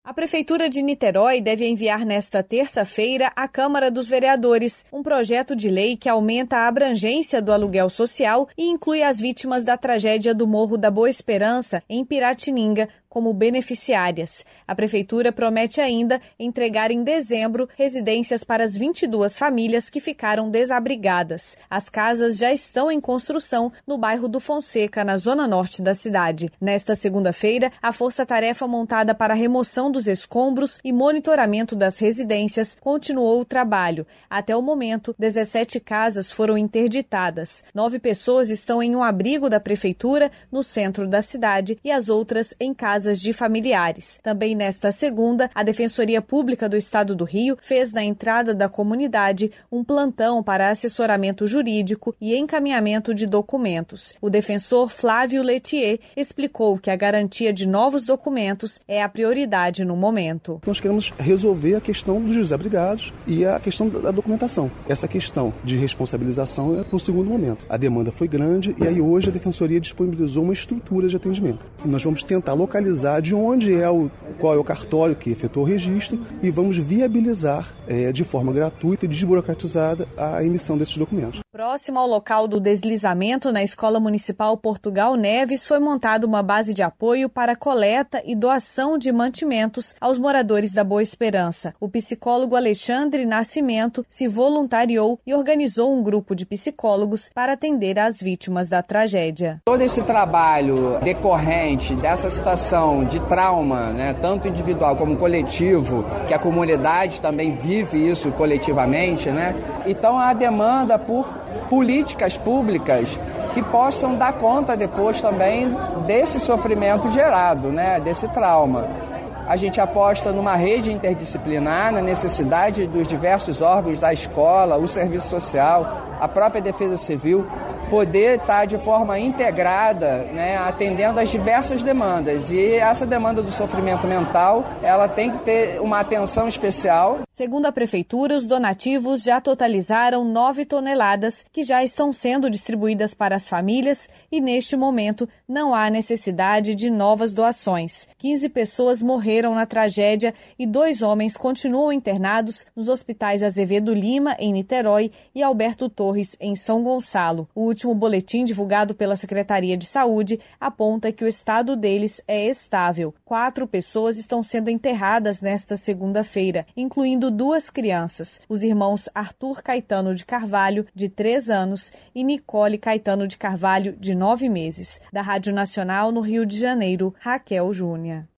A Prefeitura de Niterói deve enviar nesta terça-feira à Câmara dos Vereadores um projeto de lei que aumenta a abrangência do aluguel social e inclui as vítimas da tragédia do Morro da Boa Esperança, em Piratininga, como beneficiárias. A Prefeitura promete ainda entregar em dezembro residências para as 22 famílias que ficaram desabrigadas. As casas já estão em construção no bairro do Fonseca, na zona norte da cidade. Nesta segunda-feira, a força-tarefa montada para a remoção dos escombros e monitoramento das residências continuou o trabalho. Até o momento, 17 casas foram interditadas. 9 pessoas estão em um abrigo da Prefeitura, no centro da cidade, e as outras em casas de familiares. Também nesta segunda, a Defensoria Pública do Estado do Rio fez na entrada da comunidade um plantão para assessoramento jurídico e encaminhamento de documentos. O defensor Flávio Letier explicou que a garantia de novos documentos é a prioridade no momento. Nós queremos resolver a questão dos desabrigados e a questão da documentação. Essa questão de responsabilização é no segundo momento. A demanda foi grande e aí hoje a Defensoria disponibilizou uma estrutura de atendimento. Nós vamos tentar localizar de onde qual é o cartório que efetuou o registro e vamos viabilizar de forma gratuita e desburocratizada a emissão desses documentos. Próximo ao local do deslizamento, na Escola Municipal Portugal Neves, foi montada uma base de apoio para coleta e doação de mantimentos aos moradores da Boa Esperança. O psicólogo Alexandre Nascimento se voluntariou e organizou um grupo de psicólogos para atender às vítimas da tragédia. Todo esse trabalho decorrente dessa situação de trauma, tanto individual como coletivo, que a comunidade também vive isso coletivamente, então a demanda por políticas públicas que possam dar conta depois também desse sofrimento gerado, desse trauma. A gente aposta numa rede interdisciplinar, na necessidade dos diversos órgãos da escola, o serviço social, a própria Defesa Civil, poder estar de forma integrada, atendendo às diversas demandas. E essa demanda do sofrimento mental, ela tem que ter uma atenção especial. Segundo a Prefeitura, os donativos já totalizaram 9 toneladas que já estão sendo distribuídas para as famílias e, neste momento, não há necessidade de novas doações. 15 pessoas morreram na tragédia e 2 homens continuam internados nos hospitais Azevedo Lima, em Niterói, e Alberto Torres, em São Gonçalo. O último boletim divulgado pela Secretaria de Saúde aponta que o estado deles é estável. 4 pessoas estão sendo enterradas nesta segunda-feira, incluindo 2 crianças, os irmãos Arthur Caetano de Carvalho, de 3 anos, e Nicole Caetano de Carvalho, de 9 meses. Da Rádio Nacional, no Rio de Janeiro, Raquel Júnior.